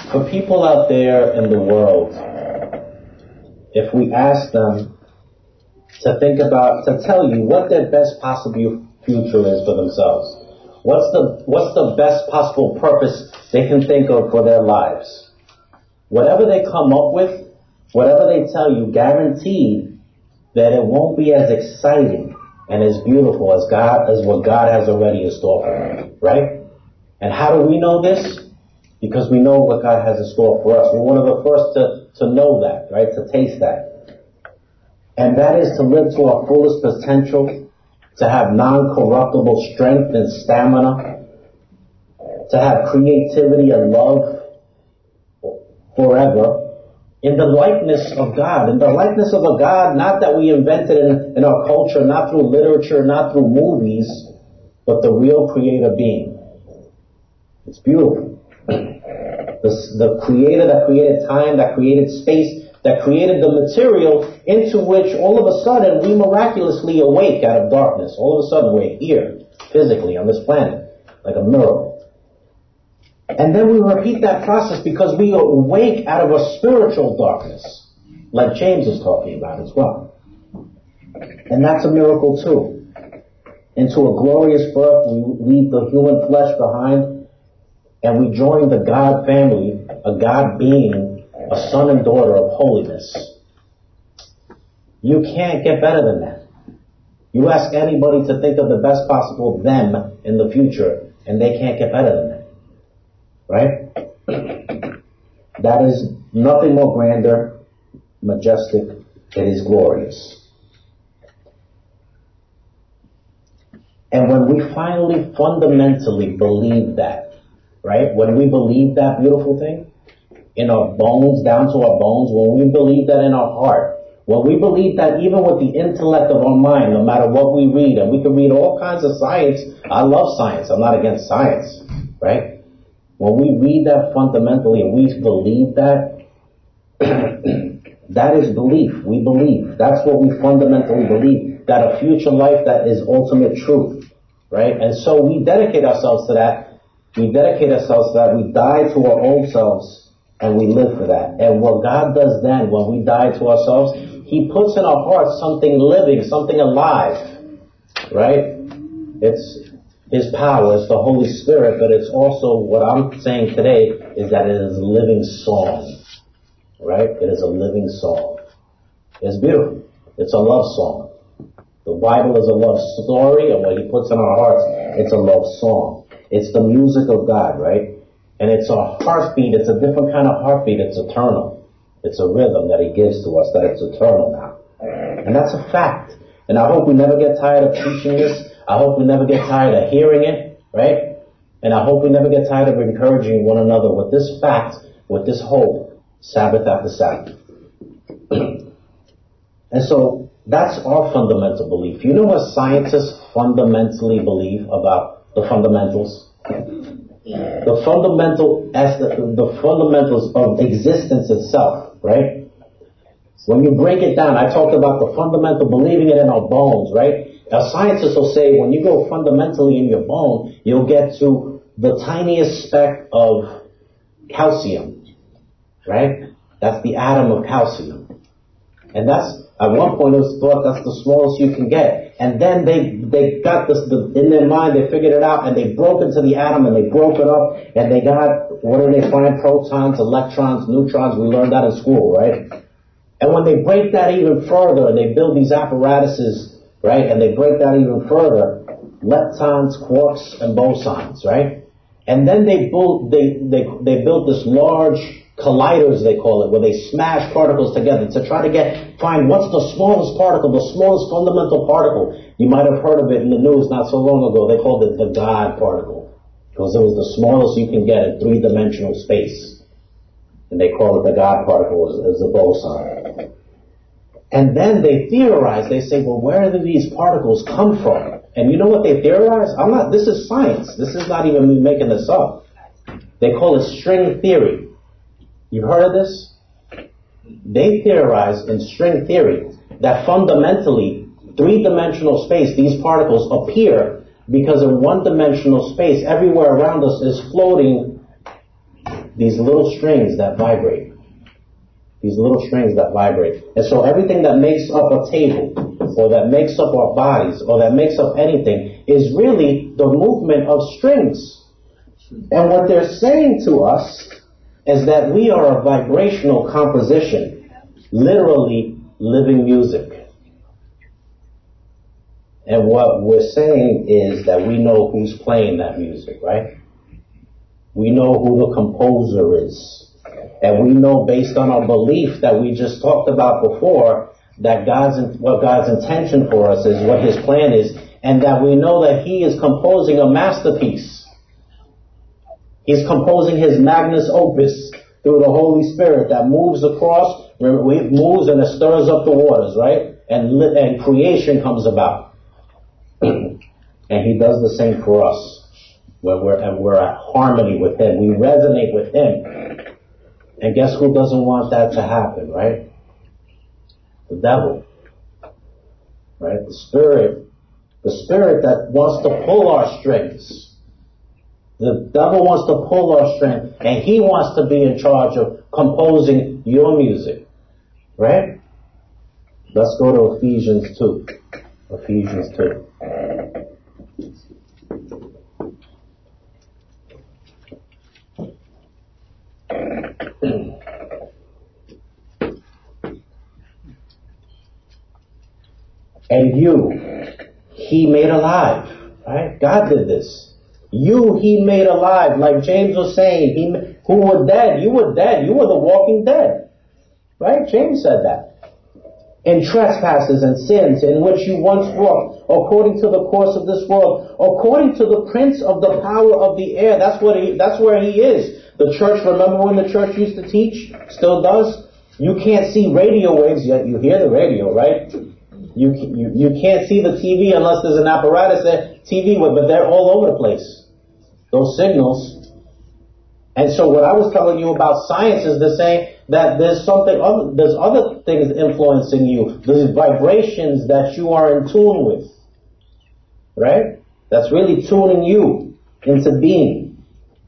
For people out there in the world, if we ask them to think about, to tell you what their best possible future is for themselves, what's the best possible purpose they can think of for their lives, whatever they come up with, whatever they tell you, guaranteed that it won't be as exciting and as beautiful as what God has already in store for them, right? And how do we know this? Because we know what God has in store for us. We're one of the first to know that, right? To taste that. And that is to live to our fullest potential, to have non-corruptible strength and stamina, to have creativity and love forever, in the likeness of God, in the likeness of a God not that we invented in our culture, not through literature, not through movies, but the real creator being. It's beautiful. The creator that created time, that created space, that created the material into which all of a sudden we miraculously awake out of darkness. All of a sudden we're here, physically, on this planet, like a miracle. And then we repeat that process because we awake out of a spiritual darkness, like James is talking about as well. And that's a miracle too. Into a glorious birth, we leave the human flesh behind, and we join the God family, a God being, a son and daughter of holiness. You can't get better than that. You ask anybody to think of the best possible them in the future, and they can't get better than that. Right? That is nothing more grander, majestic. It is glorious. And when we finally fundamentally believe that, right? When we believe that beautiful thing in our bones, down to our bones, when we believe that in our heart, when we believe that even with the intellect of our mind, no matter what we read, and we can read all kinds of science. I love science. I'm not against science, right? When we read that fundamentally and we believe that, that is belief. We believe. That's what we fundamentally believe. That a future life that is ultimate truth, right? And so we dedicate ourselves to that. We dedicate ourselves to that. We die to our old selves and we live for that. And what God does then when we die to ourselves, He puts in our hearts something living, something alive, right? It's His power, it's the Holy Spirit, but it's also what I'm saying today is that it is a living song, right? It is a living song. It's beautiful. It's a love song. The Bible is a love story, and what He puts in our hearts, it's a love song. It's the music of God, right? And it's a heartbeat. It's a different kind of heartbeat. It's eternal. It's a rhythm that He gives to us, that it's eternal now. And that's a fact. And I hope we never get tired of preaching this. I hope we never get tired of hearing it, right? And I hope we never get tired of encouraging one another with this fact, with this hope, Sabbath after Sabbath. And so that's our fundamental belief. You know what scientists fundamentally believe about the fundamentals? The fundamentals of existence itself, right? When you break it down, I talked about the fundamental, believing it in our bones, right? Now, scientists will say when you go fundamentally in your bone, you'll get to the tiniest speck of calcium, right? That's the atom of calcium. And that's, at one point it was thought that's the smallest you can get. And then they got this, in their mind, they figured it out, and they broke into the atom, and they broke it up, and they got, what do they find? Protons, electrons, neutrons. We learned that in school, right? And when they break that even further, and they build these apparatuses, right? And they break that even further, leptons, quarks, and bosons, right? And then they built this large colliders, they call it, where they smash particles together to try to find what's the smallest particle, the smallest fundamental particle. You might have heard of it in the news not so long ago. They called it the God particle, because it was the smallest you can get in three-dimensional space. And they call it the God particle as a boson. And then they theorize, they say, well, where do these particles come from? And you know what they theorize? This is science. This is not even me making this up. They call it string theory. You've heard of this? They theorize in string theory that fundamentally, three-dimensional space, these particles appear because in one-dimensional space, everywhere around us is floating these little strings that vibrate. These little strings that vibrate. And so everything that makes up a table, or that makes up our bodies, or that makes up anything, is really the movement of strings. And what they're saying to us is that we are a vibrational composition, literally living music. And what we're saying is that we know who's playing that music, right? We know who the composer is. And we know, based on our belief that we just talked about before, that what God's intention for us is, what His plan is, and that we know that He is composing a masterpiece. He's composing His magnus opus through the Holy Spirit that moves across, moves and it stirs up the waters, right? And creation comes about. And He does the same for us. When we're at harmony with Him. We resonate with Him. And guess who doesn't want that to happen, right? The devil. Right? The spirit that wants to pull our strings. The devil wants to pull our strings, and he wants to be in charge of composing your music. Right? Let's go to Ephesians 2. Ephesians 2. And you, He made alive. Right? God did this. You, He made alive. Like James was saying, who were dead. You were dead. You were the walking dead. Right? James said that. In trespasses and sins in which you once walked, according to the course of this world, according to the prince of the power of the air. That's where he is. The church, remember when the church used to teach? Still does? You can't see radio waves, yet you hear the radio, right? You can't see the TV unless there's an apparatus there, TV, but they're all over the place. Those signals. And so what I was telling you about science is they're saying that there's other things influencing you. There's vibrations that you are in tune with. Right? That's really tuning you into being.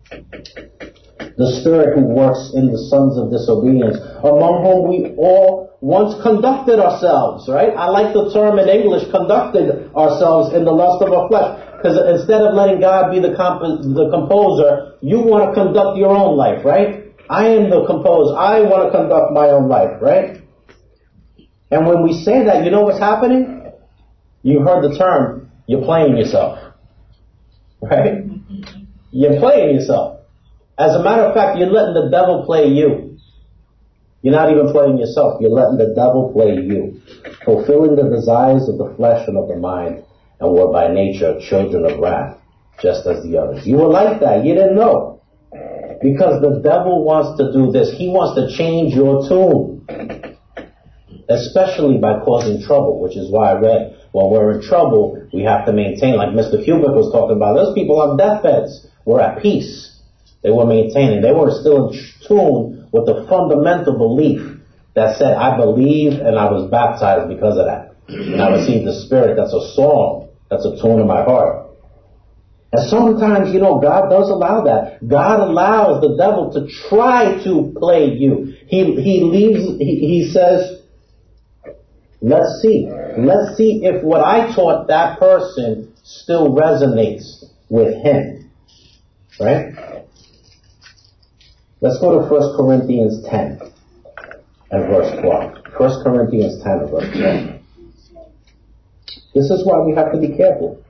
The Spirit who works in the sons of disobedience, among whom we all once conducted ourselves, right? I like the term in English, conducted ourselves in the lust of our flesh. Because instead of letting God be the composer, you want to conduct your own life, right? I am the composer. I want to conduct my own life, right? And when we say that, you know what's happening? You heard the term, you're playing yourself. Right? You're playing yourself. As a matter of fact, you're letting the devil play you. You're not even playing yourself. You're letting the devil play you. Fulfilling the desires of the flesh and of the mind, and were by nature children of wrath, just as the others. You were like that. You didn't know. Because the devil wants to do this. He wants to change your tune. Especially by causing trouble, which is why I read, when we're in trouble, we have to maintain, like Mr. Kubrick was talking about. Those people on deathbeds were at peace. They were maintaining. They were still in tune with the fundamental belief that said, I believe and I was baptized because of that. And I received the Spirit. That's a song. That's a tune in my heart. And sometimes, God does allow that. God allows the devil to try to play you. He says, let's see if what I taught that person still resonates with him. Right? Let's go to 1 Corinthians 10 and verse 12. 1 Corinthians 10 and verse 12. This is why we have to be careful.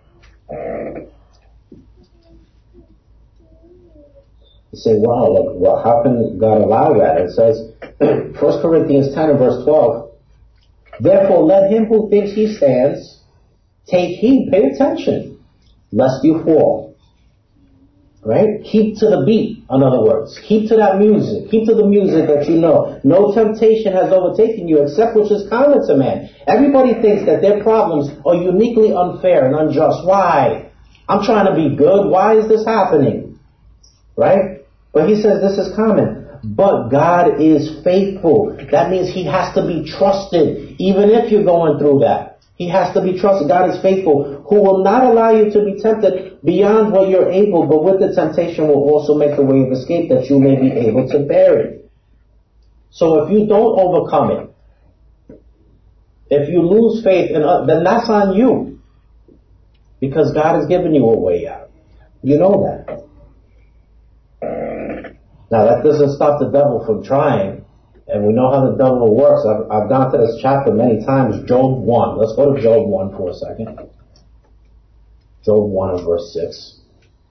You say, wow, how can God allow that? It says, 1 Corinthians 10 and verse 12, therefore let him who thinks he stands take heed, pay attention, lest you fall. Right? Keep to the beat, in other words. Keep to that music. Keep to the music that you know. No temptation has overtaken you except which is common to man. Everybody thinks that their problems are uniquely unfair and unjust. Why? I'm trying to be good. Why is this happening? Right? But he says this is common. But God is faithful. That means he has to be trusted even if you're going through that. He has to be trusted. God is faithful, who will not allow you to be tempted beyond what you're able, but with the temptation will also make the way of escape that you may be able to bear it. So if you don't overcome it, if you lose faith, then that's on you. Because God has given you a way out. You know that. Now that doesn't stop the devil from trying. And we know how the devil works. I've gone to this chapter many times. Job 1. Let's go to Job 1 for a second. Job 1 and verse 6.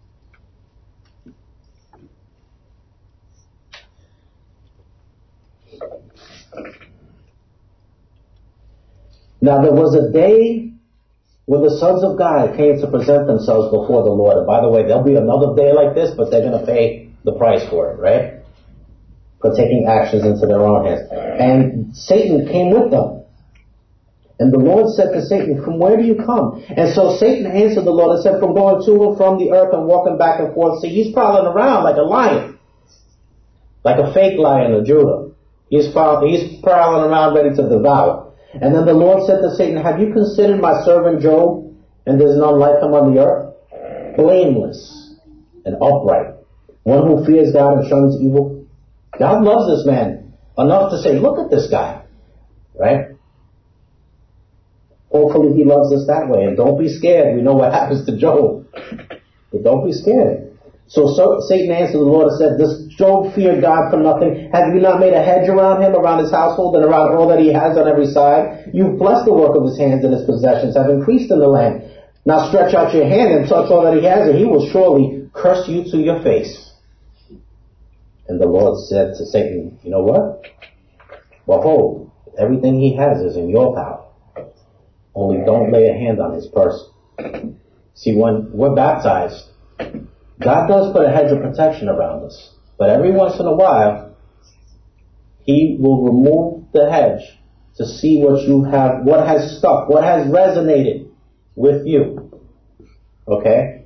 Now there was a day when the sons of God came to present themselves before the Lord. And by the way, there'll be another day like this, but they're going to pay the price for it, right? For taking actions into their own hands. And Satan came with them. And the Lord said to Satan, from where do you come? And so Satan answered the Lord and said, from going to and from the earth and walking back and forth. See, he's prowling around like a lion. Like a fake lion of Judah. He's prowling around ready to devour. And then the Lord said to Satan, have you considered my servant Job? And there's none like him on the earth. Blameless and upright. One who fears God and shuns evil. God loves this man enough to say, look at this guy. Right? Hopefully he loves us that way. And don't be scared. We know what happens to Job. But don't be scared. So Satan answered the Lord and said, does Job fear God for nothing? Have you not made a hedge around him, around his household, and around all that he has on every side? You've blessed the work of his hands, and his possessions have increased in the land. Now stretch out your hand and touch all that he has, and he will surely curse you to your face. And the Lord said to Satan, you know what? Behold, everything he has is in your power. Only don't lay a hand on his purse. See, when we're baptized, God does put a hedge of protection around us. But every once in a while, he will remove the hedge to see what you have, what has stuck, what has resonated with you. Okay?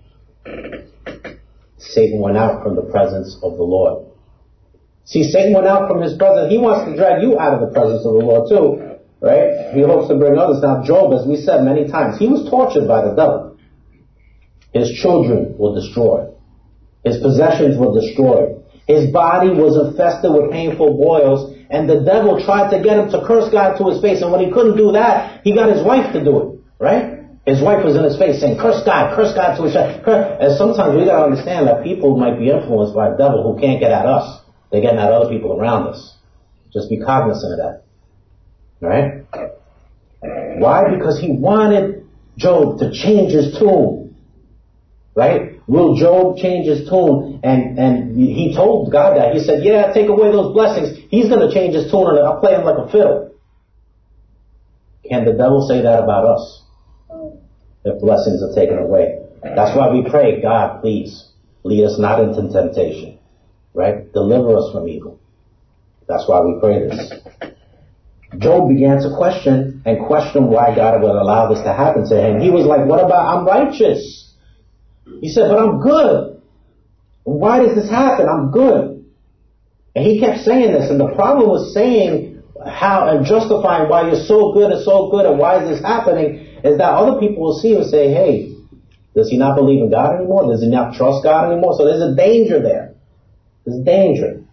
Satan went out from the presence of the Lord. See, Satan went out from his presence. He wants to drag you out of the presence of the Lord too, right? He hopes to bring others. Now, Job, as we said many times, he was tortured by the devil. His children were destroyed. His possessions were destroyed. His body was infested with painful boils, and the devil tried to get him to curse God to his face. And when he couldn't do that, he got his wife to do it, right? His wife was in his face saying, curse God to his face. And sometimes we got to understand that people might be influenced by a devil who can't get at us. They're getting at other people around us. Just be cognizant of that. Right? Why? Because he wanted Job to change his tune. Right? Will Job change his tune? And he told God that. He said, yeah, take away those blessings. He's going to change his tune and I'll play him like a fiddle. Can the devil say that about us? If blessings are taken away. That's why we pray, God, please, lead us not into temptation. Right? Deliver us from evil. That's why we pray this. Job began to question why God would allow this to happen to him. He was like, what about, I'm righteous. He said, but I'm good. Why does this happen? I'm good. And he kept saying this, and the problem was saying how and justifying why you're so good and why is this happening is that other people will see and say, hey, does he not believe in God anymore? Does he not trust God anymore? So there's a danger there. There's danger.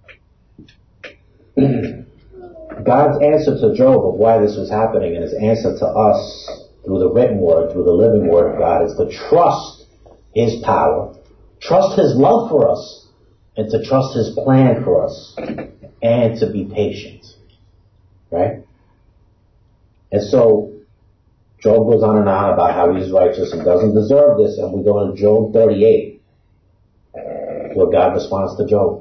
God's answer to Job of why this was happening and his answer to us through the written word, through the living word of God, is to trust his power, trust his love for us, and to trust his plan for us, and to be patient. Right? And so Job goes on and on about how he's righteous and doesn't deserve this, and we go to Job 38, where God responds to Job.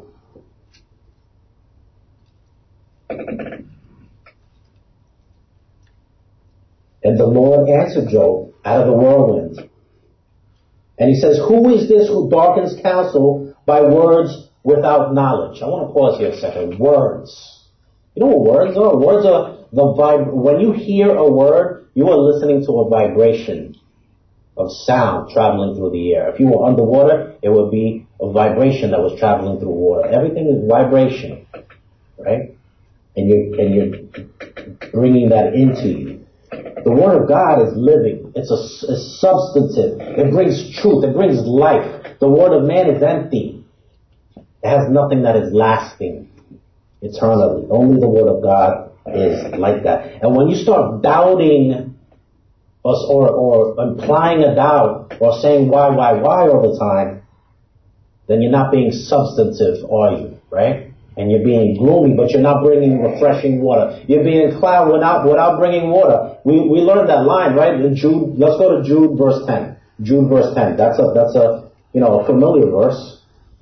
And the Lord answered Job out of the whirlwind. And he says, who is this who darkens counsel by words without knowledge? I want to pause here a second. Words. You know what words are? Words are when you hear a word, you are listening to a vibration of sound traveling through the air. If you were underwater, it would be a vibration that was traveling through water. Everything is vibration, right? And you're bringing that into you. The Word of God is living. It's substantive. It brings truth. It brings life. The Word of man is empty. It has nothing that is lasting eternally. Only the Word of God is like that. And when you start doubting or implying a doubt or saying why all the time, then you're not being substantive, are you? Right? And you're being gloomy, but you're not bringing refreshing water. You're being cloud without bringing water. We learned that line, right? In Jude, let's go to Jude verse 10. Jude verse 10. That's a familiar verse.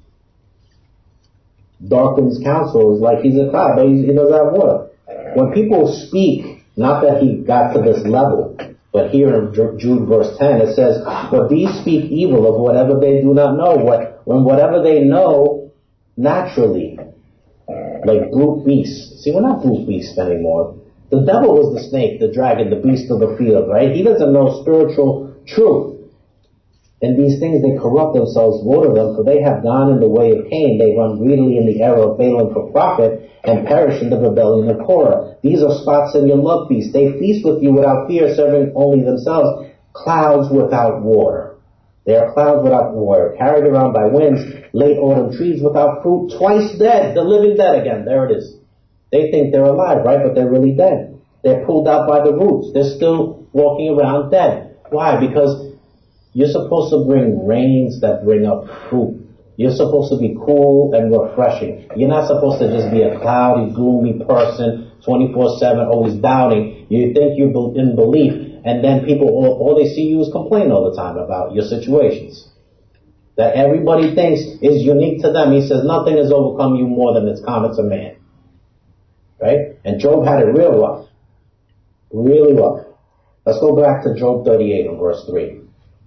Darkens counsel is like he's a cloud, but he doesn't have water. When people speak, not that he got to this level, but here in Jude verse 10 it says, but these speak evil of whatever they do not know. Whatever they know naturally, like brute beasts. See, we're not brute beasts anymore. The devil was the snake, the dragon, the beast of the field, right? He doesn't know spiritual truth. And these things, they corrupt themselves, woe to them, for they have gone in the way of Cain. They run greedily in the error of Balaam for profit, and perish in the rebellion of Korah. These are spots in your love feast. They feast with you without fear, serving only themselves. Clouds without water. They are clouds without water, carried around by winds, late autumn trees without fruit, twice dead, the living dead again. There it is. They think they're alive, right? But they're really dead. They're pulled out by the roots. They're still walking around dead. Why? Because you're supposed to bring rains that bring up fruit. You're supposed to be cool and refreshing. You're not supposed to just be a cloudy, gloomy person, 24/7, always doubting. You think you're in belief, and then people, all they see you is complain all the time about your situations. That everybody thinks is unique to them. He says, nothing has overcome you more than it's common to man. Right? And Job had it real rough. Really rough. Let's go back to Job 38 and verse 3.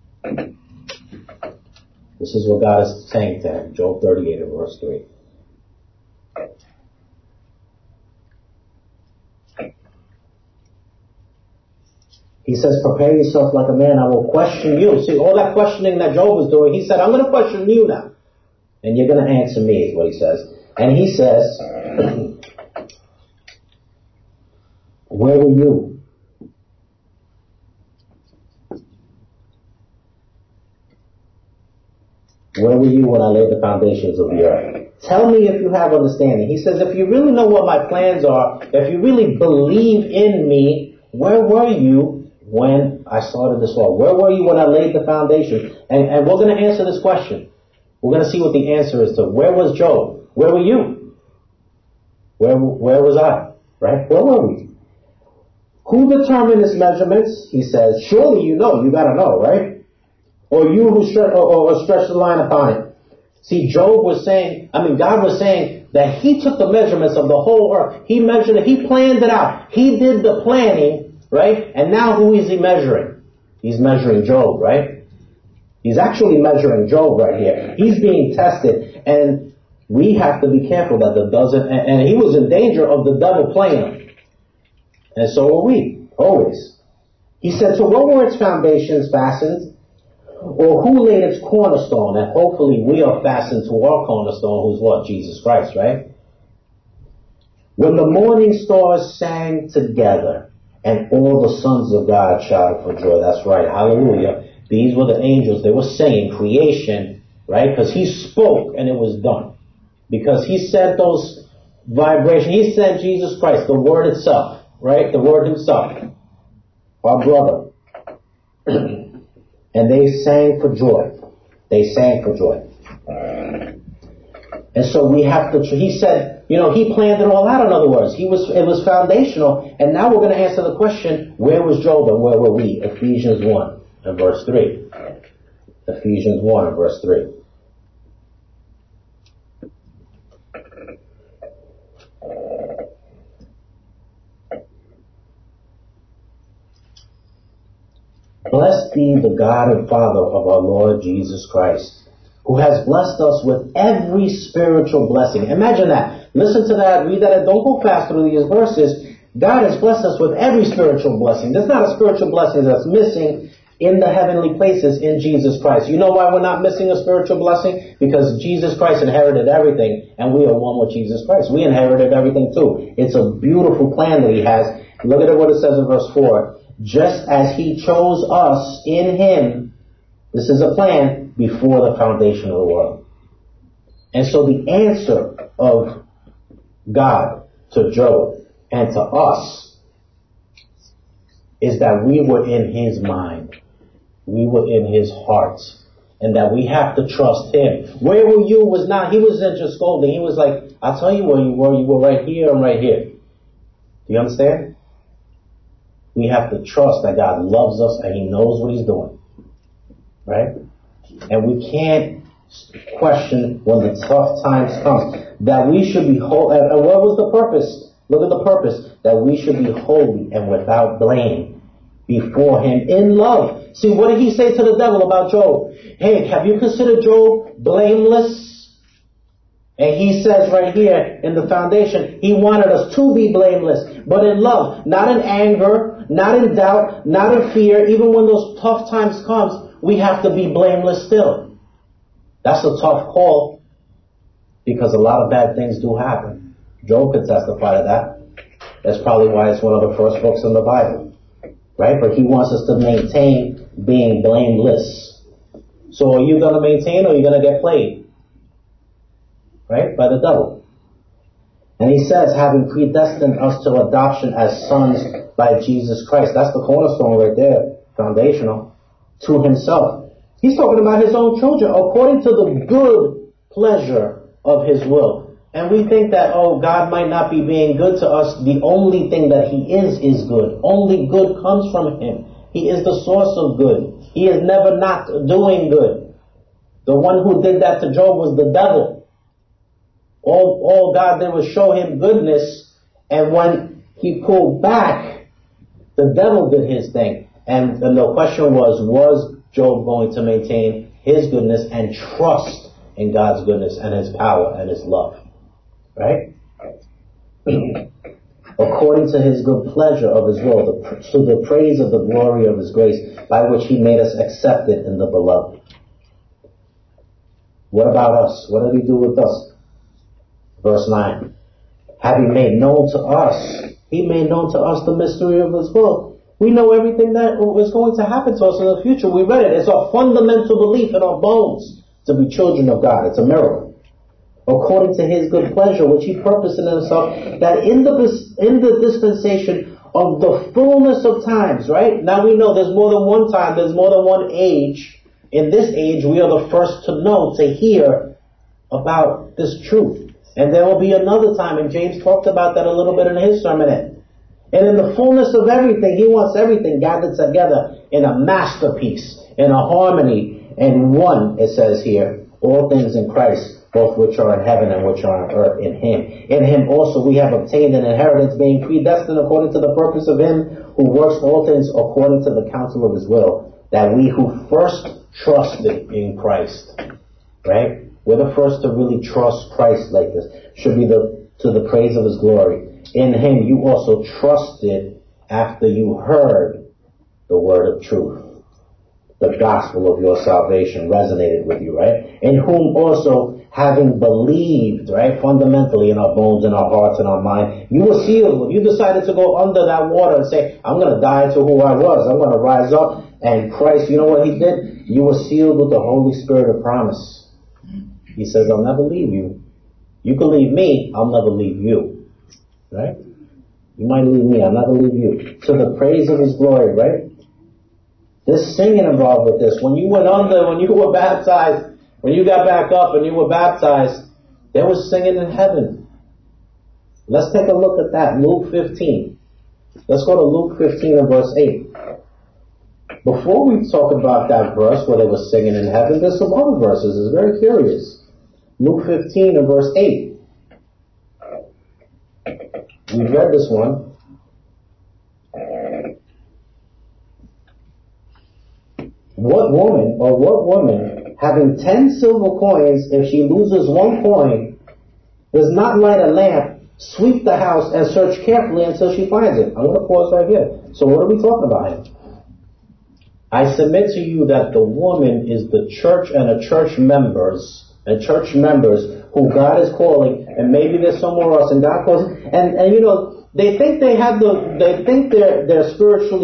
This is what God is saying to him. Job 38 and verse 3. He says, prepare yourself like a man, I will question you. See, all that questioning that Job was doing, he said, I'm going to question you now. And you're going to answer me, is what he says. And he says, where were you? Where were you when I laid the foundations of the earth? Tell me if you have understanding. He says, if you really know what my plans are, if you really believe in me, where were you when I started this all? Where were you when I laid the foundation? And we're going to answer this question. We're going to see what the answer is to where was Job? Where were you? Where was I? Right? Where were we? Who determined his measurements? He says, surely you know. You got to know, right? Or you who stretch the line upon it. See, God was saying that he took the measurements of the whole earth. He measured it. He planned it out. He did the planning, right? And now who is he measuring? He's measuring Job, right? He's actually measuring Job right here. He's being tested. And we have to be careful that the doesn't, and he was in danger of the devil playing him. And so are we, always. He said, so what were its foundations fastened? Or who laid its cornerstone? And hopefully we are fastened to our cornerstone, who's what? Jesus Christ, right? When the morning stars sang together and all the sons of God shouted for joy. That's right. Hallelujah. These were the angels. They were singing creation, right? Because he spoke and it was done. Because he sent those vibrations. He sent Jesus Christ, the Word itself, right? The Word himself. Our brother. And they sang for joy. They sang for joy. And so we have to, he said, he planned it all out, in other words. It was foundational. And now we're going to answer the question, where was Job and where were we? Ephesians 1 and verse 3. Ephesians 1 and verse 3. Blessed be the God and Father of our Lord Jesus Christ, who has blessed us with every spiritual blessing. Imagine that. Listen to that. Read that. Don't go fast through these verses. God has blessed us with every spiritual blessing. There's not a spiritual blessing that's missing in the heavenly places in Jesus Christ. You know why we're not missing a spiritual blessing? Because Jesus Christ inherited everything, and we are one with Jesus Christ. We inherited everything too. It's a beautiful plan that he has. Look at what it says in verse 4. just as he chose us in him. This is a plan before the foundation of the world. And so the answer of God to Job and to us is that we were in his mind. We were in his heart. And that we have to trust him. Where were you was not, he wasn't just scolding. He was like, I'll tell you where you were. You were right here and right here. Do you understand? We have to trust that God loves us and he knows what he's doing. Right? And we can't question when the tough times come that we should be holy. And what was the purpose? Look at the purpose. That we should be holy and without blame before him in love. See, what did he say to the devil about Job? Hey, have you considered Job blameless? And he says right here in the foundation, he wanted us to be blameless, but in love, not in anger, not in doubt, not in fear. Even when those tough times comes, we have to be blameless still. That's a tough call because a lot of bad things do happen. Job could testify to that. That's probably why it's one of the first books in the Bible. Right? But he wants us to maintain being blameless. So are you going to maintain or are you going to get played? Right? By the devil. And he says, having predestined us to adoption as sons by Jesus Christ. That's the cornerstone right there. Foundational. To himself. He's talking about his own children according to the good pleasure of his will. And we think that, oh, God might not be being good to us. The only thing that he is good. Only good comes from him. He is the source of good. He is never not doing good. The one who did that to Job was the devil. All God did was show him goodness. And when he pulled back, the devil did his thing. And the question was Job going to maintain his goodness and trust in God's goodness and his power and his love? Right? According to his good pleasure of his will, to the praise of the glory of his grace, by which he made us accepted in the beloved. What about us? What did he do with us? Verse 9. Having made known to us, he made known to us the mystery of his will. We know everything that was going to happen to us in the future. We read it. It's our fundamental belief in our bones to be children of God. It's a miracle. According to his good pleasure, which he purposed in himself, that in the dispensation of the fullness of times, right? Now we know there's more than one time, there's more than one age. In this age, we are the first to know, to hear about this truth. And there will be another time, and James talked about that a little bit in his sermonette. And in the fullness of everything, he wants everything gathered together in a masterpiece, in a harmony, and one, it says here, all things in Christ, both which are in heaven and which are on earth in him. In him also we have obtained an inheritance, being predestined according to the purpose of him who works all things according to the counsel of his will, that we who first trusted in Christ, right? We're the first to really trust Christ like this. Should be to the praise of his glory. In him you also trusted after you heard the word of truth. The gospel of your salvation resonated with you, right? In whom also, having believed, right, fundamentally in our bones, in our hearts, in our mind, you were sealed. When you decided to go under that water and say, I'm going to die to who I was, I'm going to rise up, and Christ, you know what he did? You were sealed with the Holy Spirit of promise. He says, I'll never leave you. You can leave me, I'll never leave you. Right? You might leave me, I'll never leave you. To the praise of his glory, right? There's singing involved with this. When you went under, when you were baptized, when you got back up and you were baptized, there was singing in heaven. Let's take a look at that. Luke 15. Let's go to Luke 15 and verse 8. Before we talk about that verse where they were singing in heaven, there's some other verses. It's very curious. Luke 15 and verse 8. We read this one. What woman, having 10 silver coins, if she loses one coin, does not light a lamp, sweep the house, and search carefully until she finds it? I'm going to pause right here. So what are we talking about here? I submit to you that the woman is the church and the church members who God is calling, and maybe there's somewhere else, and God calls, and you know, they think they're spiritually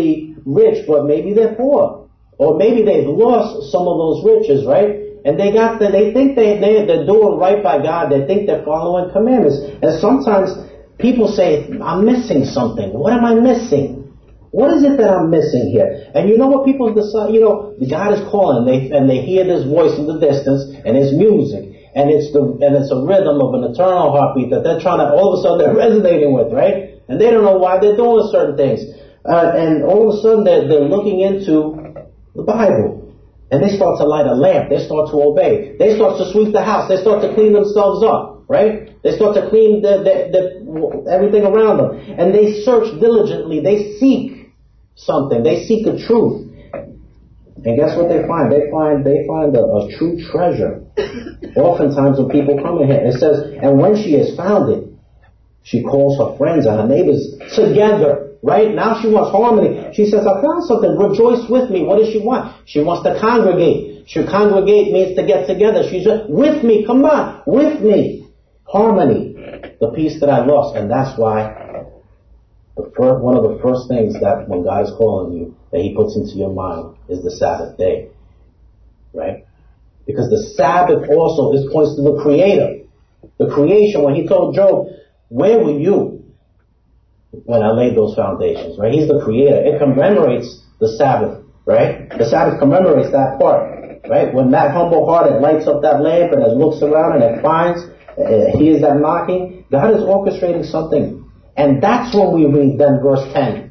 rich, but maybe they're poor. Or maybe they've lost some of those riches, right? And they think they're doing right by God. They think they're following commandments. And sometimes people say, I'm missing something. What am I missing? What is it that I'm missing here? And you know what people decide? God is calling, and they hear this voice in the distance, and it's music. And it's a rhythm of an eternal heartbeat that they're trying to, all of a sudden they're resonating with, right? And they don't know why they're doing certain things. And all of a sudden they're looking into the Bible. And they start to light a lamp. They start to obey. They start to sweep the house. They start to clean themselves up, right? They start to clean everything around them. And they search diligently. They seek something. They seek a truth. And guess what they find? They find a true treasure. Oftentimes when people come in here, it says, and when she has found it, she calls her friends and her neighbors together. Right? Now she wants harmony. She says, I found something. Rejoice with me. What does she want? She wants to congregate. Congregate means to get together. She's just, with me. Come on. With me. Harmony. The peace that I lost. And that's why one of the first things that when God is calling you, that He puts into your mind is the Sabbath day. Right? Because the Sabbath also points to the Creator. The creation, when He told Job, where were you when I laid those foundations, right? He's the Creator. It commemorates the Sabbath, right? The Sabbath commemorates that part, right? When that humble heart, it lights up that lamp and it looks around and it finds, hears that knocking, God is orchestrating something. And that's when we read then verse 10.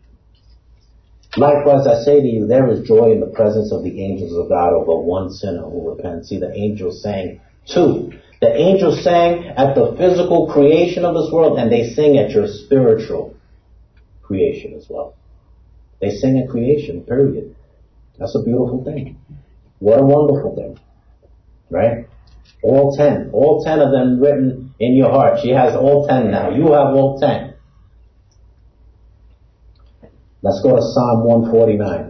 Likewise, I say to you, there is joy in the presence of the angels of God over one sinner who repents. See, the angels sang too. The angels sang at the physical creation of this world, and they sing at your spiritual creation as well. They sing at creation, period. That's a beautiful thing. What a wonderful thing. Right? All 10 of them written in your heart. She has all 10 now. You have all 10. Let's go to Psalm 149.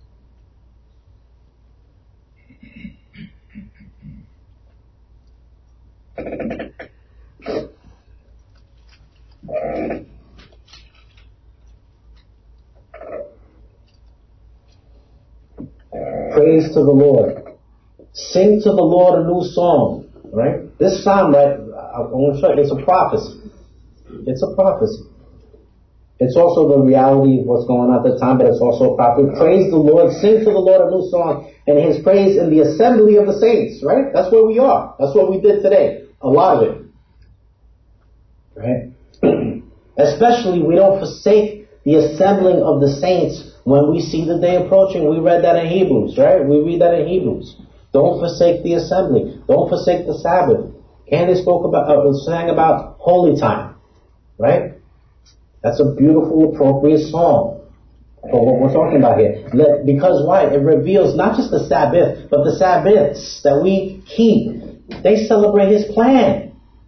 Praise to the Lord. Sing to the Lord a new song. Right? This psalm, right, I want to show you, it's a prophecy. It's a prophecy. It's also the reality of what's going on at the time, but it's also a prophecy. Praise the Lord. Sing to the Lord a new song, and His praise in the assembly of the saints. Right? That's where we are. That's what we did today. A lot of it. Right? Especially, we don't forsake the assembling of the saints when we see the day approaching. We read that in Hebrews, right? We read that in Hebrews. Don't forsake the assembly. Don't forsake the Sabbath. Candace sang about holy time, right? That's a beautiful, appropriate song for what we're talking about here. Because why? It reveals not just the Sabbath, but the Sabbaths that we keep. They celebrate His plan.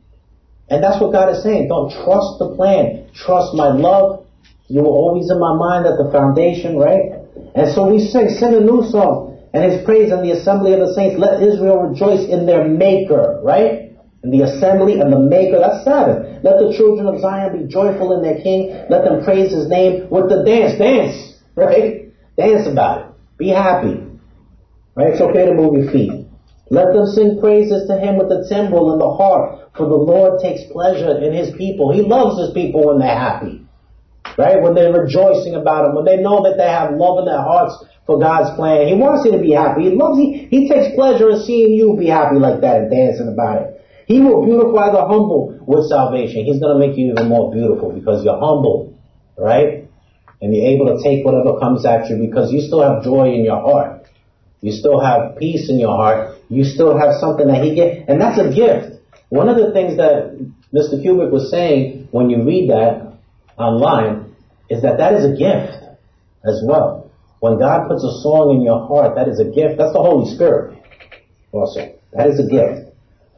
And that's what God is saying. Don't trust the plan. Trust my love. You were always in my mind at the foundation, right? And so we sing a new song. And His praise in the assembly of the saints. Let Israel rejoice in their Maker, right? In the assembly and the Maker. That's Sabbath. Let the children of Zion be joyful in their King. Let them praise His name with the dance. Dance, right? Dance about it. Be happy. Right? It's okay to move your feet. Let them sing praises to Him with the timbrel and the harp, for the Lord takes pleasure in His people. He loves His people when they're happy, right? When they're rejoicing about Him, when they know that they have love in their hearts for God's plan. He wants you to be happy. He takes pleasure in seeing you be happy like that and dancing about it. He will beautify the humble with salvation. He's going to make you even more beautiful because you're humble, right? And you're able to take whatever comes at you because you still have joy in your heart. You still have peace in your heart. You still have something that He gave. And that's a gift. One of the things that Mr. Kubrick was saying when you read that online is that is a gift as well. When God puts a song in your heart, that is a gift. That's the Holy Spirit also. That is a gift.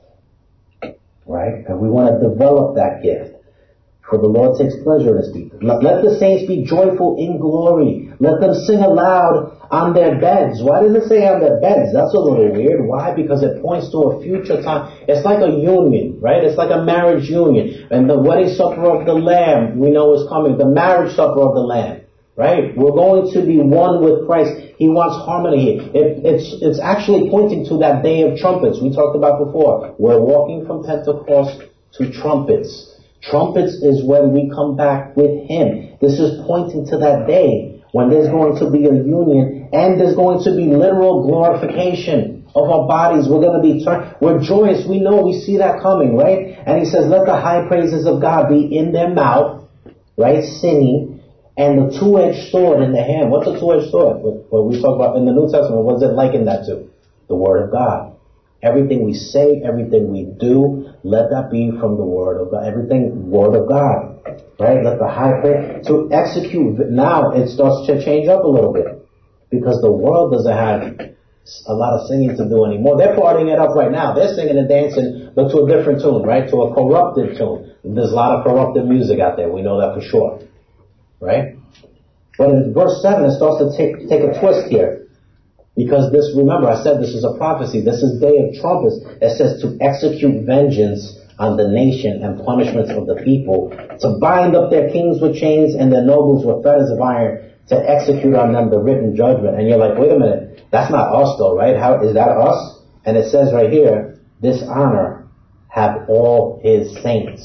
Right? And we want to develop that gift. For the Lord takes pleasure in His people. Let the saints be joyful in glory. Let them sing aloud on their beds. Why does it say on their beds? That's a little weird. Why? Because it points to a future time. It's like a union, right? It's like a marriage union. And the wedding supper of the Lamb, we know is coming. The marriage supper of the Lamb, Right? We're going to be one with Christ. He wants harmony here. It's actually pointing to that day of trumpets we talked about before. We're walking from Pentecost to trumpets. Trumpets is when we come back with Him. This is pointing to that day when there's going to be a union and there's going to be literal glorification of our bodies. We're going to be we're joyous. We know, we see that coming, right? And He says, let the high praises of God be in their mouth, right? Singing. And the two-edged sword in the hand. What's a two-edged sword? What we talk about in the New Testament, what does it liken that to? The Word of God. Everything we say, everything we do, let that be from the Word of God. Everything, Word of God. Right? Let the high praise. To execute, now it starts to change up a little bit. Because the world doesn't have a lot of singing to do anymore. They're partying it up right now. They're singing and dancing, but to a different tune, right? To a corrupted tune. There's a lot of corrupted music out there. We know that for sure. Right? But in verse 7, it starts to take a twist here. Because this, remember, I said this is a prophecy. This is day of trumpets. It says to execute vengeance on the nation and punishments of the people, to bind up their kings with chains and their nobles with fetters of iron, to execute on them the written judgment. And you're like, wait a minute, that's not us though, right? How is that us? And it says right here, this honor have all His saints.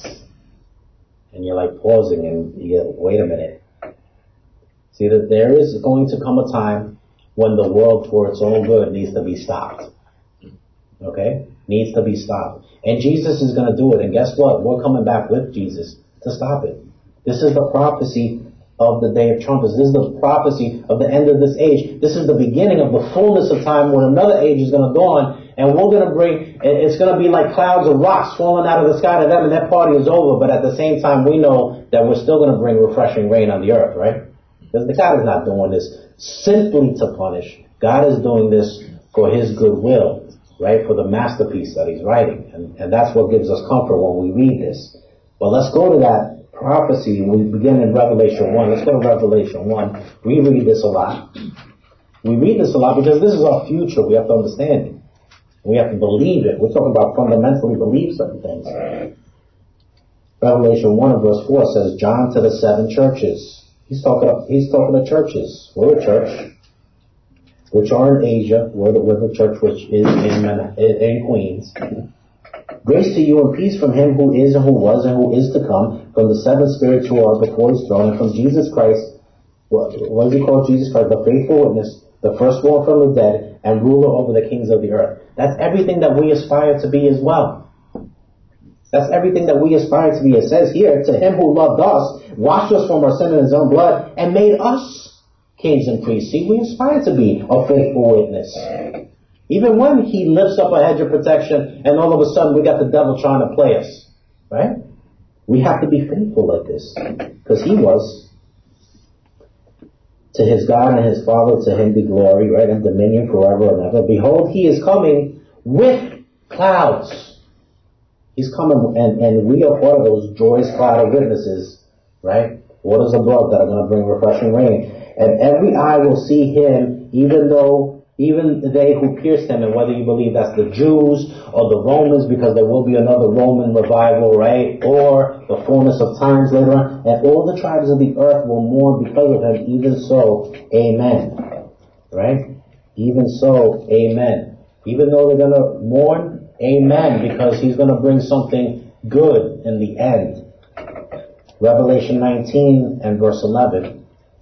And you're like pausing and you get, wait a minute. See, that there is going to come a time when the world for its own good needs to be stopped. Okay? Needs to be stopped. And Jesus is going to do it. And guess what? We're coming back with Jesus to stop it. This is the prophecy of the day of trumpets. This is the prophecy of the end of this age. This is the beginning of the fullness of time when another age is going to dawn. And we're going to it's going to be like clouds of rocks falling out of the sky to them, and that party is over. But at the same time, we know that we're still going to bring refreshing rain on the earth, right? Because God is not doing this simply to punish. God is doing this for His goodwill, right? For the masterpiece that He's writing. And that's what gives us comfort when we read this. But let's go to that prophecy. We begin in Revelation 1. Let's go to Revelation 1. We read this a lot. We read this a lot because this is our future. We have to understand it. We have to believe it. We're talking about fundamentally believe certain things. Revelation 1 and verse 4 says, John to the 7 churches. He's talking to churches. We're a church, which are in Asia. We're the church which is in Queens. Grace to you and peace from Him who is and who was and who is to come, from the 7 spirits who are before His throne, and from Jesus Christ. What does He call Jesus Christ? The faithful witness, the firstborn from the dead, and ruler over the kings of the earth. That's everything that we aspire to be as well. That's everything that we aspire to be. It says here, to Him who loved us, washed us from our sin in His own blood, and made us kings and priests. See, we aspire to be a faithful witness. Even when He lifts up a hedge of protection, and all of a sudden we got the devil trying to play us. Right? We have to be faithful like this. Because He was. To His God and His Father, to Him be glory, right, and dominion forever and ever. Behold, He is coming with clouds. He's coming, and we are part of those joyous cloud of witnesses, right? Waters of blood that are going to bring refreshing rain. And every eye will see Him, even they who pierced Him, and whether you believe that's the Jews or the Romans, because there will be another Roman revival, right? Or the fullness of times later on. And all the tribes of the earth will mourn because of Him. Even so, amen. Right? Even so, amen. Even though they're going to mourn, amen, because He's going to bring something good in the end. Revelation 19 and verse 11.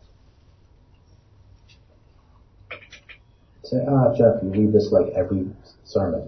Say, Jeff, you read this like every sermon.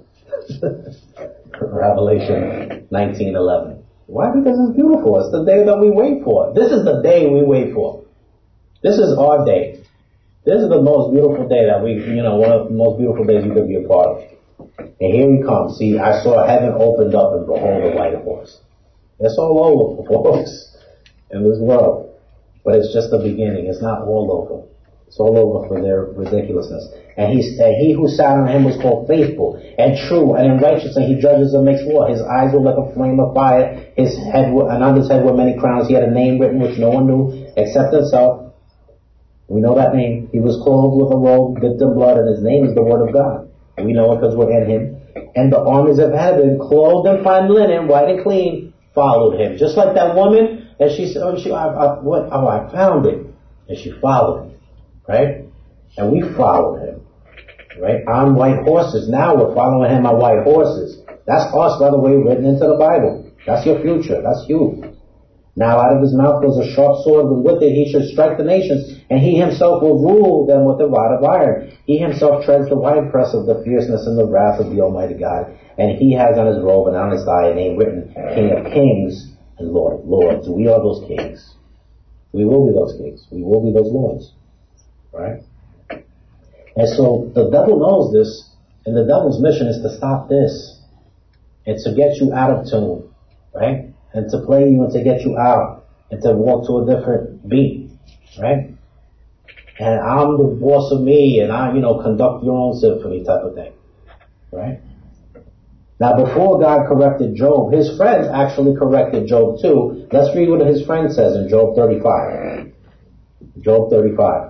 Revelation 19:11. Why? Because it's beautiful. It's the day that we wait for. This is the day we wait for. This is our day. This is the most beautiful day that one of the most beautiful days you could be a part of. And here He comes. See, I saw heaven opened up, and behold, a white horse. It's all over, folks, in this world. But it's just the beginning. It's not all over. It's all over for their ridiculousness. And He who sat on Him was called faithful and true and in righteousness. He judges and makes war. His eyes were like a flame of fire. And on His head were many crowns. He had a name written which no one knew except Himself. We know that name. He was clothed with a robe dipped in blood, and His name is the Word of God. We know it because we're in Him. And the armies of heaven, clothed in fine linen, white and clean, followed Him. Just like that woman, and she said, I found it. And she followed him, right? And we followed him, right? On white horses. Now we're following him on white horses. That's us, by the way, written into the Bible. That's your future. That's you. Now out of his mouth goes a sharp sword, and with it he should strike the nations, and he himself will rule them with a rod of iron. He himself treads the winepress of the fierceness and the wrath of the Almighty God. And he has on his robe and on his thigh a name written, King of Kings and Lord of Lords. We are those kings. We will be those kings. We will be those lords. Right? And so the devil knows this, and the devil's mission is to stop this and to get you out of tune, right? And to play you and to get you out and to walk to a different beat, right? And I'm the boss of me, and I, conduct your own symphony type of thing, right? Now, before God corrected Job, his friends actually corrected Job too. Let's read what his friend says in Job 35. Job 35.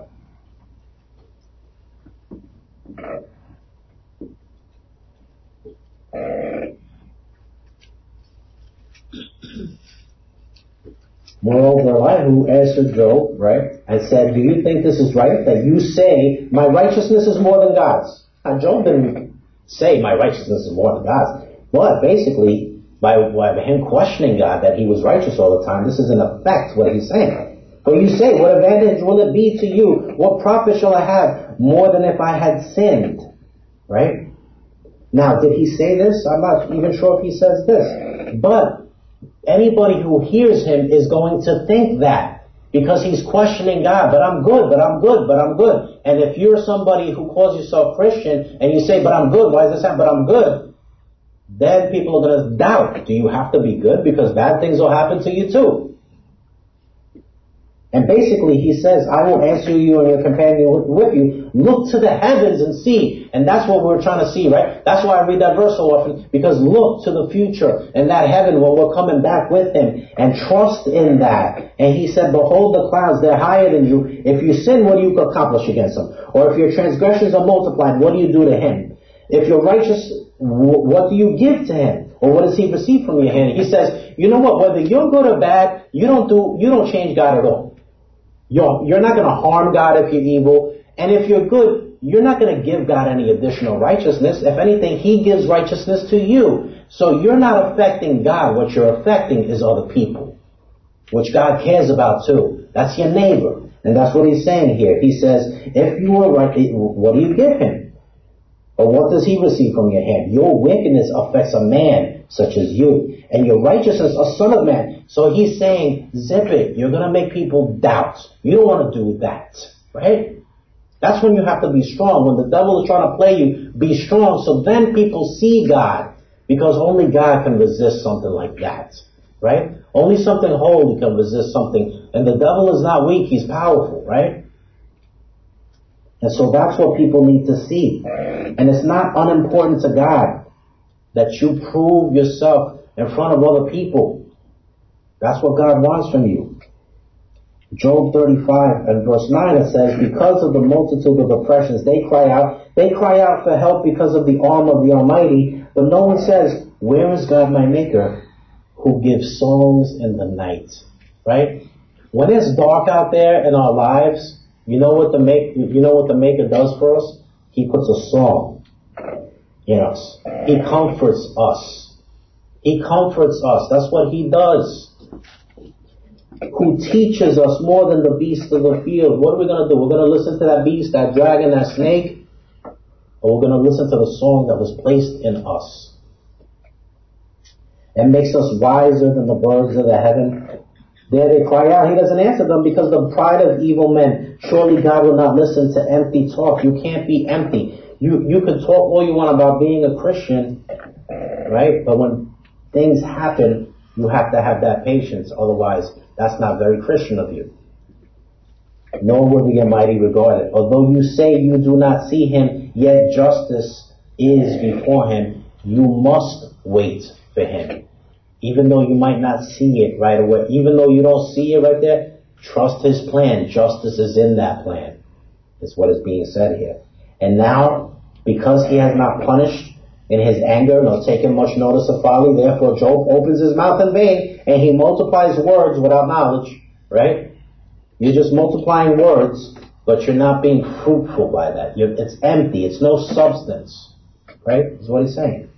Moreover, Elihu answered Job, right, and said, do you think this is right, that you say, my righteousness is more than God's? Now, Job didn't say, my righteousness is more than God's. But basically, by him questioning God that he was righteous all the time, this is in effect what he's saying. For you say, what advantage will it be to you? What profit shall I have more than if I had sinned? Right? Now, did he say this? I'm not even sure if he says this. But anybody who hears him is going to think that, because he's questioning God. But I'm good, but I'm good, but I'm good. And if you're somebody who calls yourself Christian and you say, but I'm good, why is this happening? But I'm good, then people are going to doubt. Do you have to be good? Because bad things will happen to you too. And basically he says, I will answer you and your companion with you. Look to the heavens and see. And that's what we're trying to see, right? That's why I read that verse so often. Because look to the future and that heaven where we're coming back with him. And trust in that. And he said, behold the clouds, they're higher than you. If you sin, what do you accomplish against them? Or if your transgressions are multiplied, what do you do to him? If you're righteous, what do you give to him? Or what does he receive from your hand? He says, you know what? Whether you're good or bad, you don't change God at all. You're not going to harm God if you're evil. And if you're good, you're not going to give God any additional righteousness. If anything, he gives righteousness to you. So you're not affecting God. What you're affecting is other people, which God cares about too. That's your neighbor. And that's what he's saying here. He says, if you are right, what do you give him? Or what does he receive from your hand? Your wickedness affects a man such as you, and your righteousness a son of man. So he's saying, zip it. You're going to make people doubt. You don't want to do that, right? That's when you have to be strong. When the devil is trying to play you, be strong. So then people see God, because only God can resist something like that, right? Only something holy can resist something. And the devil is not weak. He's powerful, right? And so that's what people need to see. And it's not unimportant to God that you prove yourself in front of other people. That's what God wants from you. Job 35 and verse 9, it says, because of the multitude of oppressions, they cry out for help because of the arm of the Almighty. But no one says, where is God my Maker, who gives songs in the night? Right? When it's dark out there in our lives, you know what the Maker does for us? He puts a song in us. He comforts us. He comforts us. That's what he does. Who teaches us more than the beasts of the field. What are we going to do? We're going to listen to that beast, that dragon, that snake? Or we're going to listen to the song that was placed in us? And makes us wiser than the birds of the heaven. There they cry out. He doesn't answer them because the pride of evil men. Surely God will not listen to empty talk. You can't be empty. You can talk all you want about being a Christian, right? But when things happen, you have to have that patience. Otherwise, that's not very Christian of you. Nor will the Almighty regard it. Although you say you do not see him, yet justice is before him. You must wait for him. Even though you might not see it right away, even though you don't see it right there, trust his plan. Justice is in that plan. That's what is being said here. And now, because he has not punished in his anger, nor taken much notice of folly, therefore Job opens his mouth in vain, and he multiplies words without knowledge, right? You're just multiplying words, but you're not being fruitful by that. It's empty. It's no substance. Right? That's what he's saying.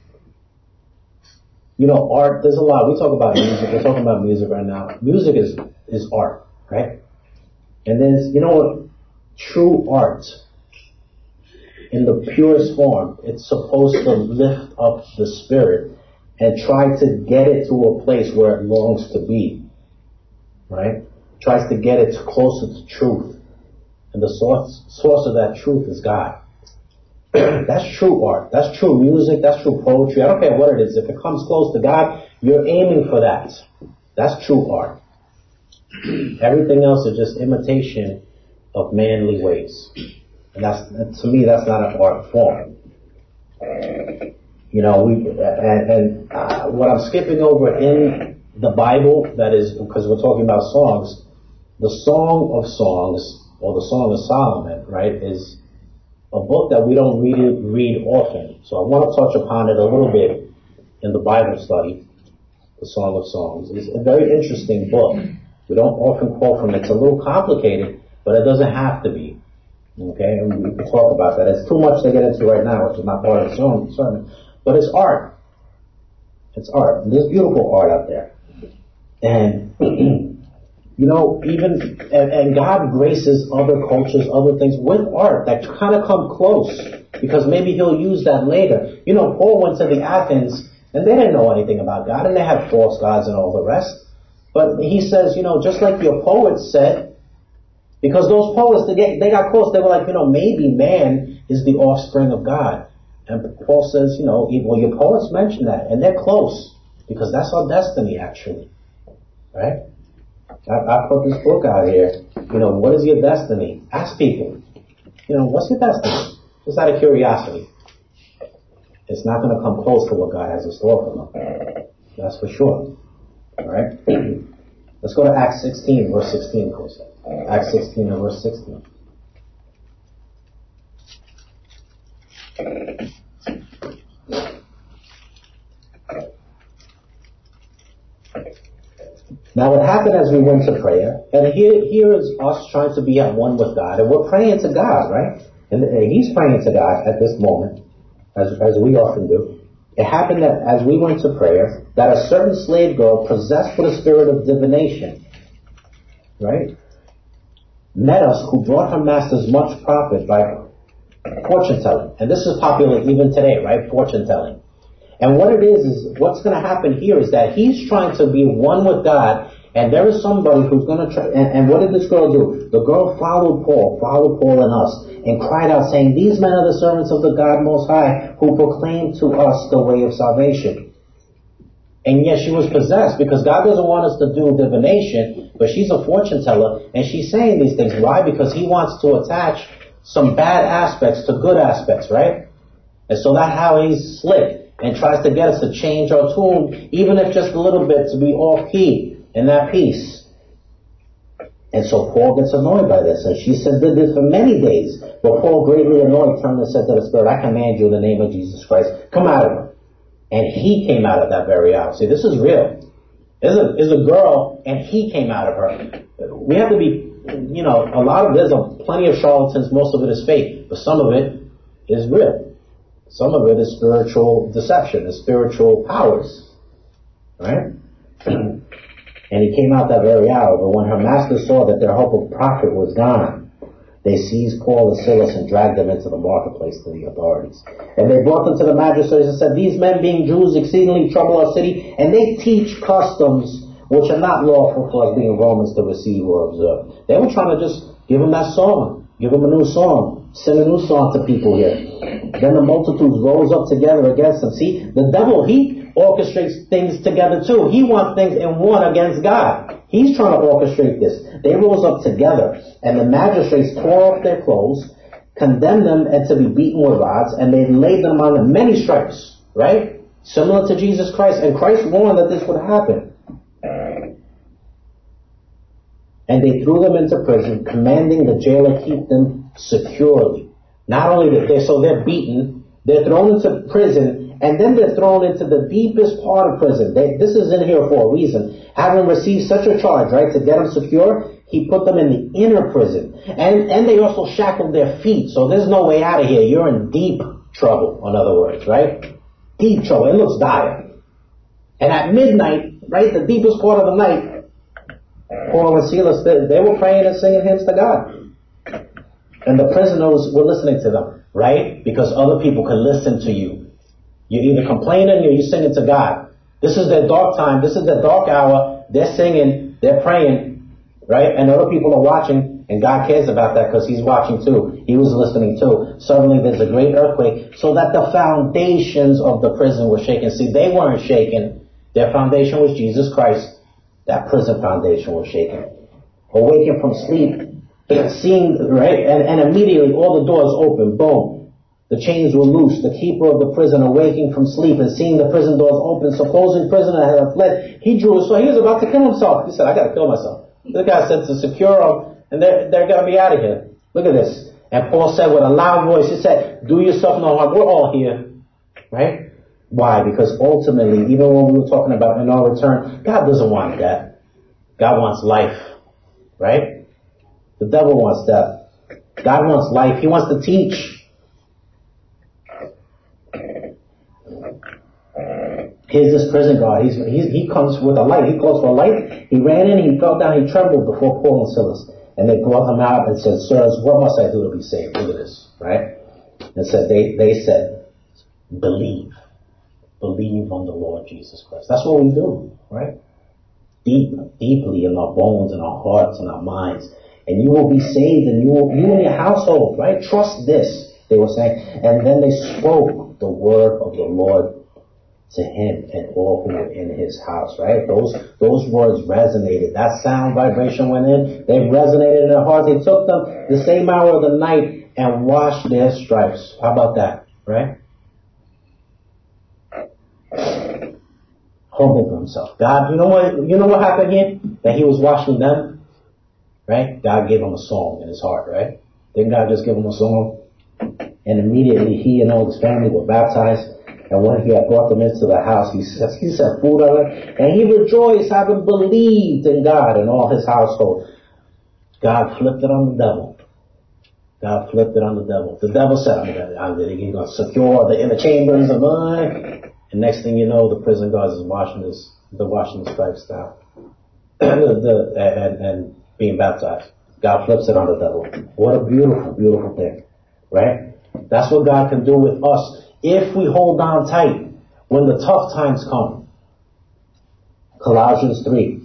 Art, there's a lot. We talk about music. We're talking about music right now. Music is art, right? And there's, true art in the purest form, it's supposed to lift up the spirit and try to get it to a place where it longs to be, right? Tries to get it closer to truth. And the source of that truth is God. That's true art. That's true music. That's true poetry. I don't care what it is. If it comes close to God, you're aiming for that. That's true art. Everything else is just imitation of manly ways. And to me, that's not an art form. What I'm skipping over in the Bible, that is because we're talking about songs, the Song of Songs, or the Song of Solomon, right, is a book that we don't really read often. So I want to touch upon it a little bit in the Bible study, the Song of Songs. It's a very interesting book. We don't often quote from it. It's a little complicated, but it doesn't have to be. Okay, and we can talk about that. It's too much to get into right now, which is not part of the sermon. But it's art. It's art. And there's beautiful art out there. And and God graces other cultures, other things with art that kind of come close, because maybe he'll use that later. Paul went to the Athens, and they didn't know anything about God, and they had false gods and all the rest. But he says, just like your poets said, because those poets, they got close, they were like, maybe man is the offspring of God. And Paul says, well, your poets mention that, and they're close, because that's our destiny, actually. Right? I put this book out here. What is your destiny? Ask people. What's your destiny? Just out of curiosity. It's not going to come close to what God has in store for them. That's for sure. All right? Let's go to Acts 16, verse 16, please. Acts 16 and verse 16. Now it happened as we went to prayer, and here is us trying to be at one with God, and we're praying to God, right? And he's praying to God at this moment, as we often do. It happened that as we went to prayer, that a certain slave girl possessed with a spirit of divination, right, met us, who brought her masters much profit by fortune telling. And this is popular even today, right? Fortune telling. And what it is what's going to happen here is that he's trying to be one with God, and there is somebody who's going to try. And what did this girl do? The girl followed Paul and us, and cried out, saying, "These men are the servants of the God Most High, who proclaim to us the way of salvation." And yet she was possessed, because God doesn't want us to do divination, but she's a fortune teller, and she's saying these things. Why? Because he wants to attach some bad aspects to good aspects, right? And so that's how he's slick, and tries to get us to change our tune, even if just a little bit, to be off key in that piece. And so Paul gets annoyed by this, and she said did this for many days. But Paul, greatly annoyed, turned and said to the Spirit, "I command you in the name of Jesus Christ, come out of her." And he came out of that very hour. See, this is real. There's a girl, and he came out of her. We have to be, a lot of, there's plenty of charlatans, most of it is fake, but some of it is real. Some of it is spiritual deception, is spiritual powers. Right? And he came out that very hour. But when her masters saw that their hope of profit was gone, they seized Paul and Silas and dragged them into the marketplace to the authorities. And they brought them to the magistrates and said, "These men, being Jews, exceedingly trouble our city, and they teach customs which are not lawful for us, being Romans, to receive or observe." They were trying to just give them that song, give them a new song, sing a new song to people here. Then the multitudes rose up together against them. See, the devil, he orchestrates things together too. He wants things in one against God. He's trying to orchestrate this. They rose up together, and the magistrates tore off their clothes, condemned them and to be beaten with rods, and they laid them on many stripes, right? Similar to Jesus Christ. And Christ warned that this would happen. And they threw them into prison, commanding the jailer keep them securely. Not only that, so they're beaten, they're thrown into prison, and then they're thrown into the deepest part of prison. This is in here for a reason. Having received such a charge, right, to get them secure, He put them in the inner prison. And they also shackled their feet. So there's no way out of here. You're in deep trouble, in other words, right? Deep trouble. It looks dire. And at midnight, right, the deepest part of the night, Paul and Silas, they were praying and singing hymns to God. And the prisoners were listening to them, right? Because other people can listen to you. You're either complaining or you're singing to God. This is their dark time. This is their dark hour. They're singing. They're praying, right? And other people are watching, and God cares about that because he's watching too. He was listening too. Suddenly there's a great earthquake so that the foundations of the prison were shaken. See, they weren't shaken. Their foundation was Jesus Christ. That prison foundation was shaken. Awakened from sleep, seeing, right? And immediately all the doors opened. Boom. The chains were loose. The keeper of the prison, awaking from sleep and seeing the prison doors open, supposing prisoner had fled, he drew his sword. He was about to kill himself. He said, I got to kill myself. The guy said to secure them, and they're going to be out of here. Look at this. And Paul said with a loud voice, he said, do yourself no harm. We're all here. Right? Why? Because ultimately, even when we were talking about in our return, God doesn't want death. God wants life. Right? The devil wants death. God wants life. He wants to teach. Here's this prison guard. He comes with a light. He calls for a light. He ran in. He fell down. He trembled before Paul and Silas. And they brought him out and said, sirs, what must I do to be saved? Look at this. Right? And said, they said, believe. Believe on the Lord Jesus Christ. That's what we do. Right? Deeply in our bones and our hearts and our minds. And you will be saved, and you and your household, right? Trust this, they were saying. And then they spoke the word of the Lord to him and all who were in his house, right? Those words resonated. That sound vibration went in. They resonated in their hearts. He took them the same hour of the night and washed their stripes. How about that, right? Humbled himself. God, you know what happened here? That he was washing them, right? God gave him a song in his heart, right? Didn't God just give him a song? And immediately he and all his family were baptized. And when he had brought them into the house, he said food on it. And he rejoiced, having believed in God and all his household. God flipped it on the devil. God flipped it on the devil. The devil said, I'm going to secure the inner chambers of mine. And next thing you know, the prison guards is washing his stripes down. and being baptized. God flips it on the devil. What a beautiful, beautiful thing. Right? That's what God can do with us if we hold on tight when the tough times come. Colossians 3.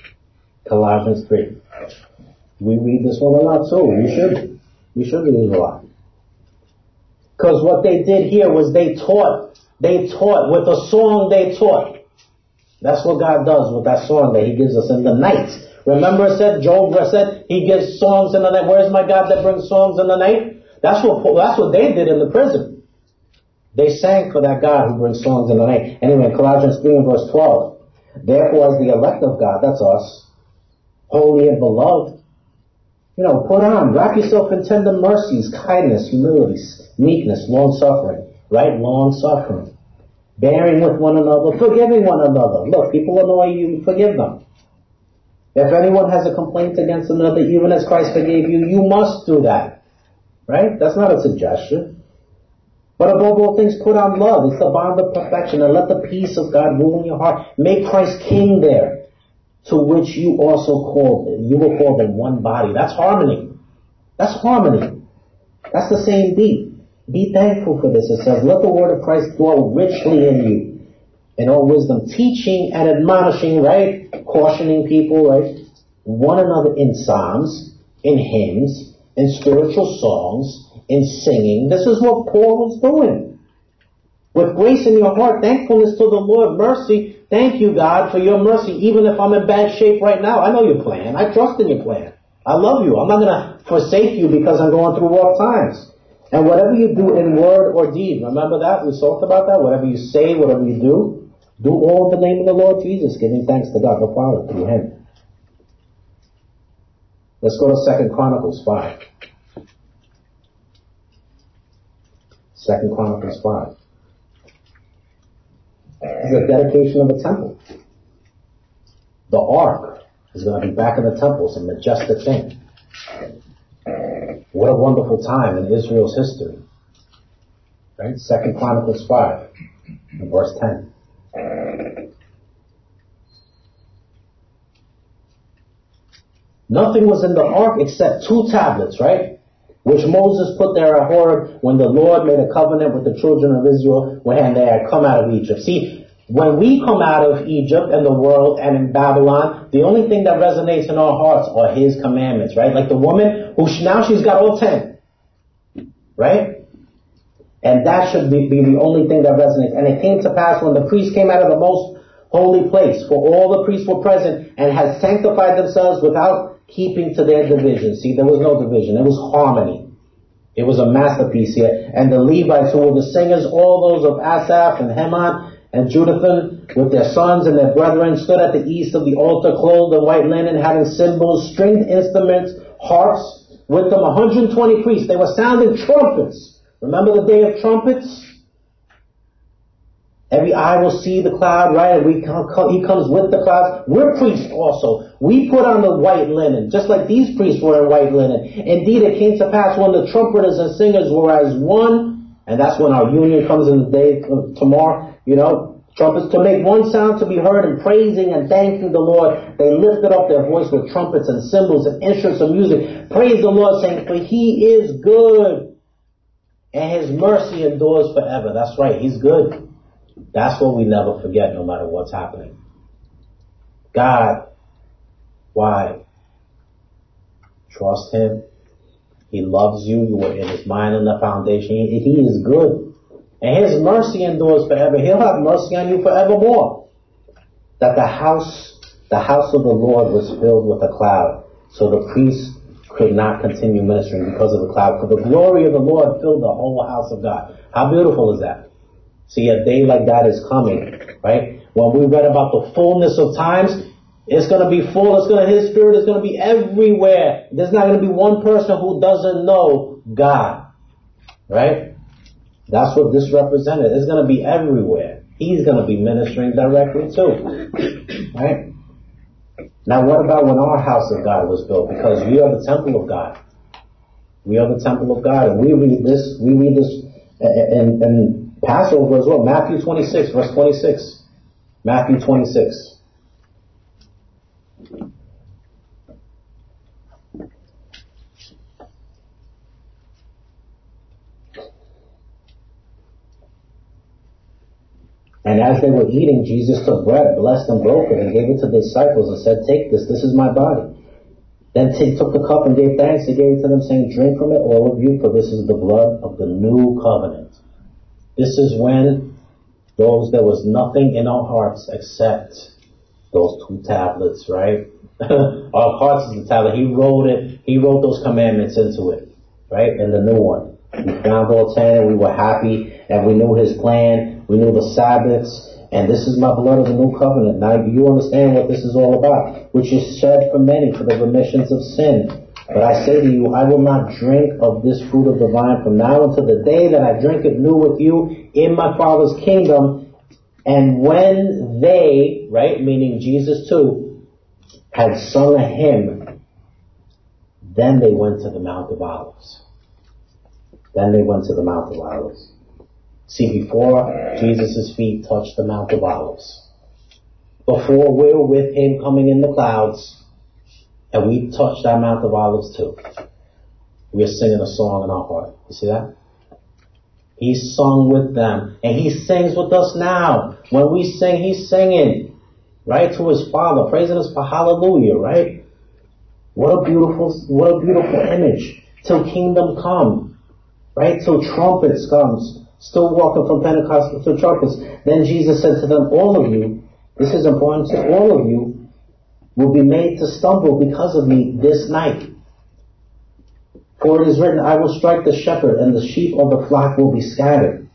We read this one a lot too. We should read it a lot. Because what they did here was they taught with a song they taught. That's what God does with that song that he gives us in the night. Remember it said, Job said, he gives songs in the night. Where's my God that brings songs in the night? That's what they did in the prison. They sang for that God who brings songs in the night. Anyway, Colossians 3 and verse 12. Therefore, as the elect of God, that's us, holy and beloved, put on, wrap yourself in tender mercies, kindness, humility, meekness, long-suffering, right? Long-suffering. Bearing with one another, forgiving one another. Look, people annoy you, forgive them. If anyone has a complaint against another, even as Christ forgave you, you must do that. Right? That's not a suggestion. But above all things, put on love. It's the bond of perfection. And let the peace of God rule in your heart. Make Christ king there, to which you also called. You were called in one body. That's harmony. That's harmony. That's the same beat. Be thankful for this. It says, let the word of Christ dwell richly in you, in all wisdom, teaching and admonishing, right? Cautioning people, right? One another in psalms, in hymns, in spiritual songs, in singing. This is what Paul was doing. With grace in your heart, thankfulness to the Lord, mercy. Thank you, God, for your mercy. Even if I'm in bad shape right now, I know your plan. I trust in your plan. I love you. I'm not going to forsake you because I'm going through rough times. And whatever you do in word or deed, remember that? We talked about that. Whatever you say, whatever you do all in the name of the Lord Jesus, giving thanks to God the Father through him. Let's go to 2 Chronicles 5. 2 Chronicles 5. This is a dedication of a temple. The ark He's going to be back in the temple. It's a majestic thing. What a wonderful time in Israel's history. Right? 2 Chronicles 5, and verse 10. Nothing was in the ark except 2 tablets, right? Which Moses put there at Horeb when the Lord made a covenant with the children of Israel when they had come out of Egypt. See, when we come out of Egypt and the world and in Babylon, the only thing that resonates in our hearts are His commandments, right? Like the woman who now she's got all 10, right? And that should be the only thing that resonates. And it came to pass when the priests came out of the most holy place, for all the priests were present and had sanctified themselves without keeping to their division. See, there was no division. It was harmony. It was a masterpiece here. And the Levites, who were the singers, all those of Asaph and Heman and Jeduthun, with their sons and their brethren, stood at the east of the altar, clothed in white linen, having cymbals, stringed instruments, harps, with them 120 priests. They were sounding trumpets. Remember the day of trumpets? Every eye will see the cloud, right? And He comes with the clouds. We're priests also. We put on the white linen, just like these priests were in white linen. Indeed, it came to pass when the trumpeters and singers were as one, and that's when our union comes in the day tomorrow, trumpets, to make one sound to be heard in praising and thanking the Lord. They lifted up their voice with trumpets and cymbals and instruments of music. Praise the Lord, saying, for He is good, and His mercy endures forever. That's right, He's good. That's what we never forget, no matter what's happening. God, why? Trust Him. He loves you. You were in His mind and the foundation. He is good. And His mercy endures forever. He'll have mercy on you forevermore. That the house of the Lord was filled with a cloud, so the priests could not continue ministering because of the cloud. For the glory of the Lord filled the whole house of God. How beautiful is that? See, a day like that is coming, right? When we read about the fullness of times, it's going to be full. His Spirit is going to be everywhere. There's not going to be one person who doesn't know God, right? That's what this represented. It's going to be everywhere. He's going to be ministering directly too, right? Now, what about when our house of God was built? Because we are the temple of God. We are the temple of God, and we read this in Passover as well. Matthew 26, verse 26. Matthew 26. And as they were eating, Jesus took bread, blessed and broke it, and gave it to the disciples and said, take this is my body. Then he took the cup and gave thanks. He gave it to them, saying, drink from it, all of you, for this is the blood of the new covenant. This is when there was nothing in our hearts except those 2 tablets, right? Our hearts is the tablet. He wrote those commandments into it, right? And the new one. We found all 10 and we were happy and we knew His plan. We knew the Sabbaths. And this is my blood of the new covenant. Now you understand what this is all about, which is shed for many for the remissions of sin. But I say to you, I will not drink of this fruit of the vine from now until the day that I drink it new with you in my Father's kingdom. And when they, right, meaning Jesus too, had sung a hymn, then they went to the Mount of Olives. See, before Jesus' feet touched the Mount of Olives, before we're with Him coming in the clouds, and we touched that Mount of Olives too, we're singing a song in our heart. You see that? He sung with them, and He sings with us now. When we sing, He's singing, right, to His Father, praising us for hallelujah, right? What a beautiful image. Till kingdom come, right? Till trumpets comes. Still walking from Pentecost to trumpets. Then Jesus said to them, all of you, this is important, to all of you will be made to stumble because of me this night. For it is written, I will strike the shepherd, and the sheep of the flock will be scattered.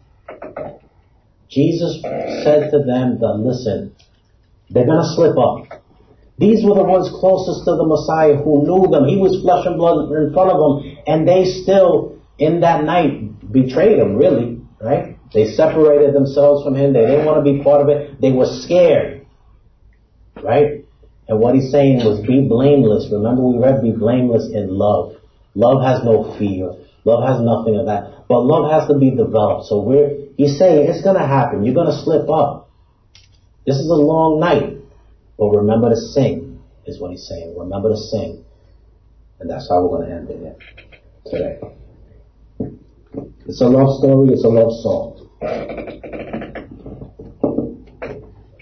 Jesus said to them that, listen, they're going to slip up. These were the ones closest to the Messiah who knew them. He was flesh and blood in front of them, and they still, in that night, betrayed Him, really, right? They separated themselves from Him. They didn't want to be part of it. They were scared, right? And what he's saying was be blameless. Remember we read be blameless in love. Love has no fear. Love has nothing of that. But love has to be developed. So he's saying it's going to happen. You're going to slip up. This is a long night. But remember to sing, is what he's saying. Remember to sing. And that's how we're going to end it here today. It's a love story. It's a love song.